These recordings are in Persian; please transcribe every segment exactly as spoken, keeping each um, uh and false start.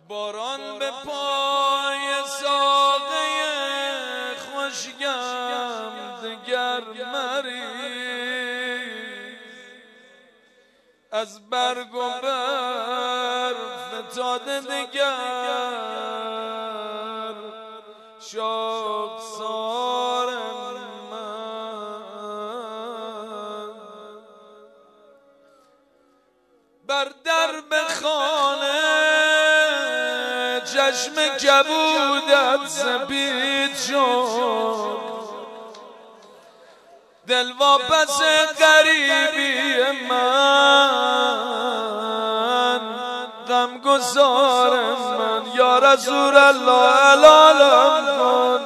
باران به پای ساقه خوشگم دگر مریز، از برگ و برف فتاده دگر شاخسار من. بر درب خانه چشم کبودت سپید شد، دل واپس غریبی من، غمگسار من. یا رسول الله حلالم کن،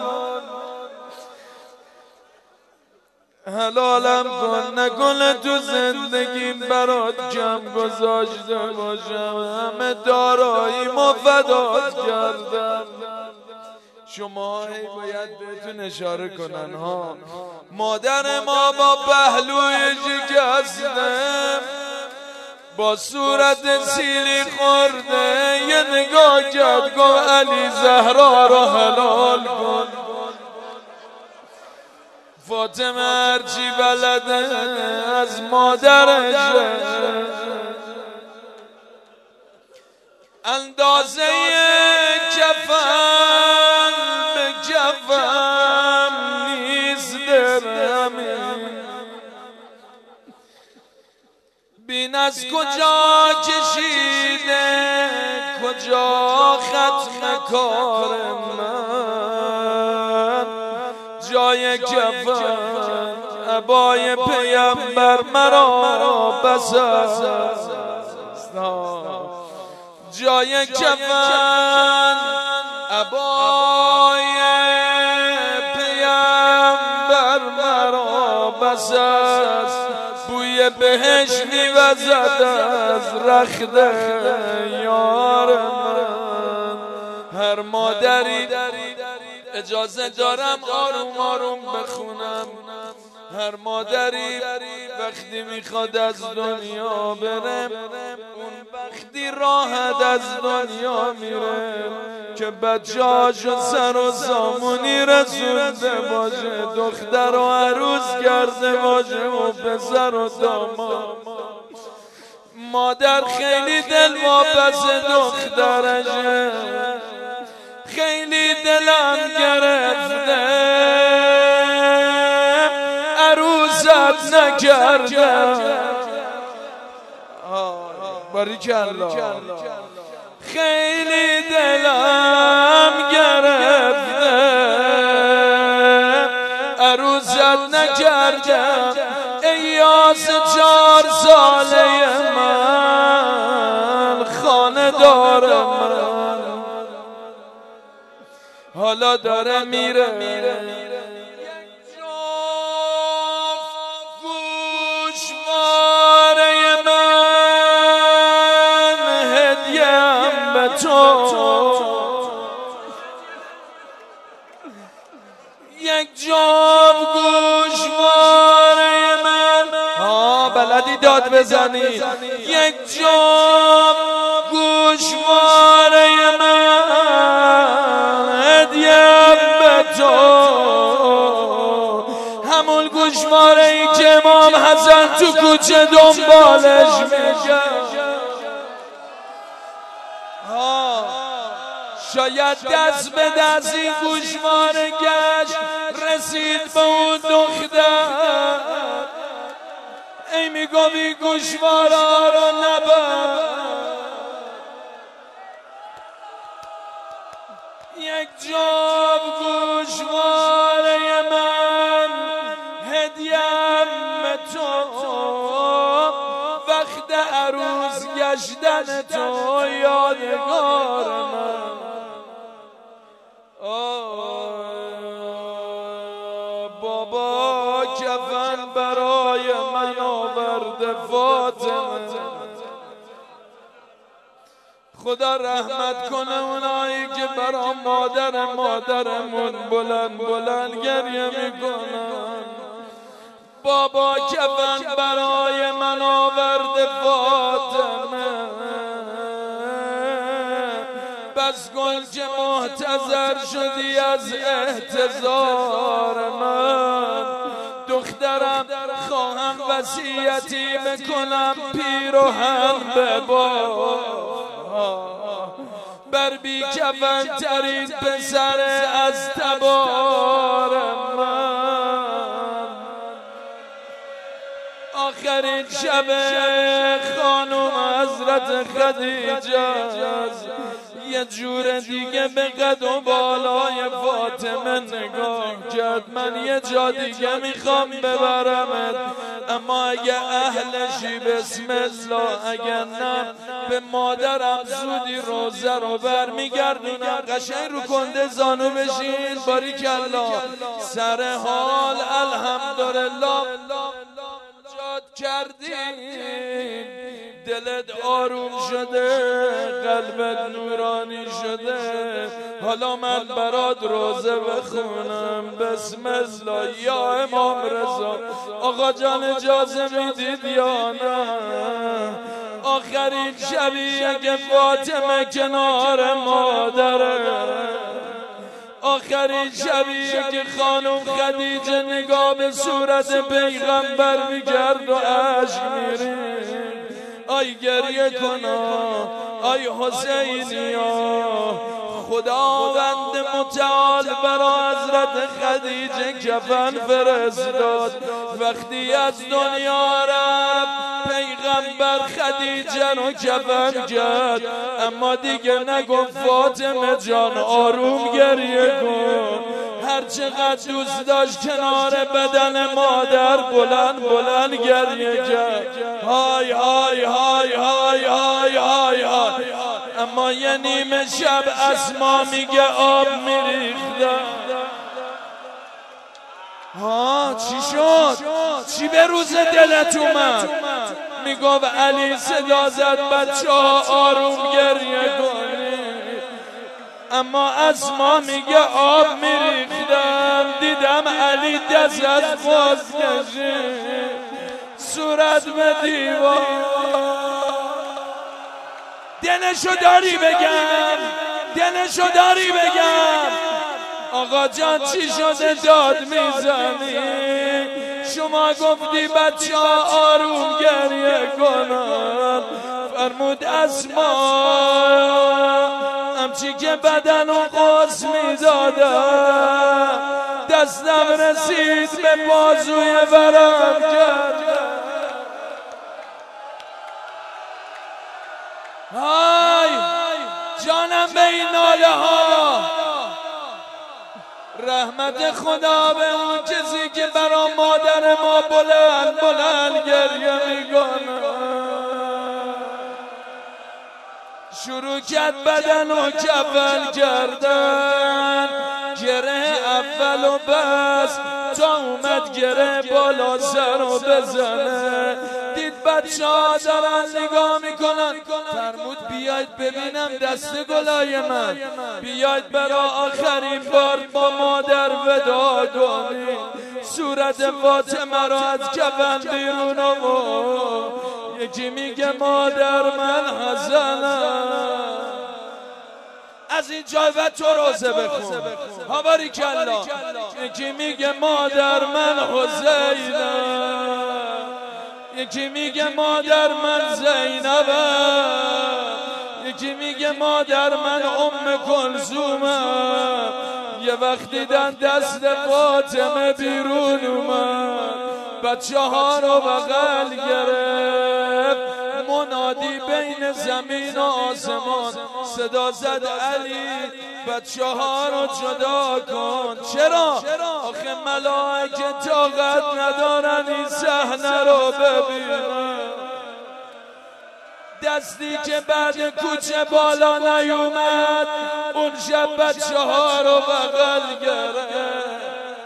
حلالم کن، نکنه تو زندگی برات کم گذاشته باشم. همه داراییمو فدات کردم. شما هی باید بهتون اشاره کنن ها. مادر ما با پهلوی شکسته، با صورت سیلی خورده، یه نگاه کرد گفت علی زهرا رو حلال کن. فاطمه هرچی بلده از مادرش اندازه کفن به کفن نیست درمی. بین از کجا کشیده کجا ختم کار من، جای کفن عبای پیامبر مرا بس است. جای کفن عبای پیامبر مرا بس است. بوی بهشت میوزد از رخت یار من. هر مادری اجازه دارم آروم آروم بخونم. هر مادری وقتی میخواد از دنیا بره، اون وقتی راحت از دنیا میره که بچه‌هاشو سر و سامونی رسونده باشه، دختر و عروس کرده باشه و پسر و داماد. مادر خیلی دل واپس دخترشه، خیلی دلم گرفته، عروست نکرده. باریکالله. خیلی دلم گرفته، عروست نکرده. ایاس چهار ساله من، خانه داره من، حالا داره میره. گوشواره من هدیم به تو، یک جام گوشواره من. ها بلدی داد بزنی. یک جام گوشواره من هدیم به تو، همون گوشواره ای که امام حسن تو کوچه دنبالش میگه. شاید دست به دست این گوشواره گشت، رسید به اون دختر. ای میگم این گوشواره رو نبر. یک جام گوشواره من هدیم به تو، وقت عروس گشتن تو یادگار من. بابا کفن برای من آورده فاطمه. خدا رحمت کنه اونایی که برا مادر مادرمون بلند بلند گریه میکنن. بابا کفن برای من آورده فاطمه، بس گل که محتضر شدی از احتضار من. دخترم خواهم وصیتی بکنم پیرهن به بابا، بر بی کفن ترید پسر از تبار من. آخرین شب خانم حضرت خدیجه یه جور دیگه به قد و بالای فاطمه نگاه کرد. من یه جا دیگه میخوام ببرمت، اما اگه اهلشی بسم الله، اگه نه به مادرم زودی روزه رو برمیگردونم. قشنگ رو کنده زانو بشین. باریکالله. سر حال الحمدلله جاد کردیم، دلت آروم شده، قلبت نورانی شده. حالا من برات روزه بخونم. بسم الله. یا امام رضا آقا جان اجازه میدید یا نه؟ آخرین شبیه که فاطمه کنار مادره، آخرین شبیه که خانم خدیجه نگاه به صورت پیغمبر میکرد و عشق میرید. آی گریه کنا، آی حسینیا. خداوند متعال برا حضرت خدیجه کفن فرستاد. وقتی از دنیا رفت پیغمبر خدیجه رو کفن کرد، اما دیگه نگفت فاطمه جان آروم گریه کن. هر چقدر دوست داشت کنار بدن مادر بلند بلند گریه کرد. های های های های های های های. اما یه نیمه شب اسما میگه آب میریختم. ها چی شد؟ چی به روز دلت اومد؟ میگفت علی صدا زد بچه ها آروم گریه کنی. اما اسما میگه آب میریختم، دیدم علی دست از باز کشی، صورت به دیوار. دلشو داری بگم، دلشو داری بگم. آقا جان چی شده داد میزنی؟ شما گفتی بچه ها آروم گریه کنن. فرمود اسما همچی که بدن و قرص میدادم، دستم رسید به بازوی ورم کرد. های جانم به این ناله ها. رحمت خدا به اون کسی که برا مادر ما بلند بلند گریه میکنه. شروع کرد بدن و کفن کردن، گره اول و بس تا اومد گره بالا سر و بزنه. دید بچه ها دارن نگاه میکنن، فرمود بیاید ببینم دست گلای من، بیاید برا آخرین بار با مادر ودا کنیم. صورت فاطمه را از کفن بیرون آورد. یکی میگه مادر من حسنم. از این جای و تو روزه بخون. ها باریکالله. یکی میگه مادر من حسینم، یکی میگه مادر من زینبم، یکی میگه مادر من ام کلثومم. یه وقت دیدن دست فاطمه بیرون اومد، بچه ها رو بغل گرفت. منادی بین زمین و آسمان صدا زد علی بچه ها رو جدا کن. چرا؟ آخه ملائکه طاقت ندارن این صحنه رو ببینن. دستی که بعد کوچه بالا نیومد اون شب بچه ها رو بغل گرفت.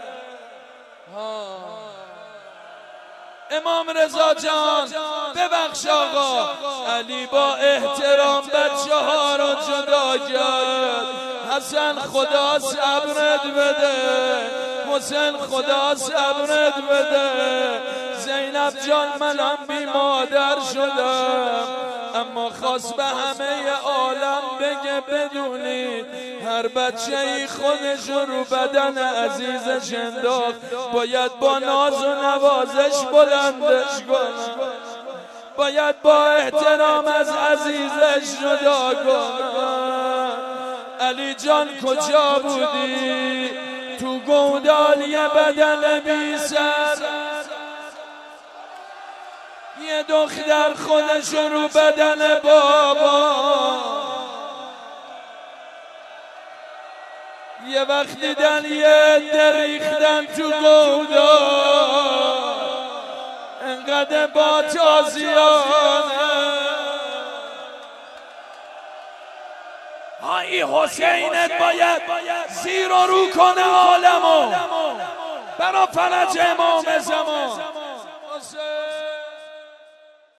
امام رضا جان ببخش آقا. علی با احترام بچه ها رو جدا کرد. حسن خدا صبرت بده، حسین خدا صبرت بده. زینب جان منم بی مادر شدم، اما خواست به همه عالم بگه بدونید هر بچه ای خودش رو بدن عزیزش انداخت باید با ناز و نوازش بلندش کنه، باید با احترام از عزیزش جدا کنه. علی جان کجا بودی تو گودالی بدن بی سر؟ یه دختر خودش رو بدن بابا، یه وقت دیدن یه دریختن تو گودا انقدر با تازیانه. این حسینت باید زیر و رو کنه عالمو برا فلج امام زمان.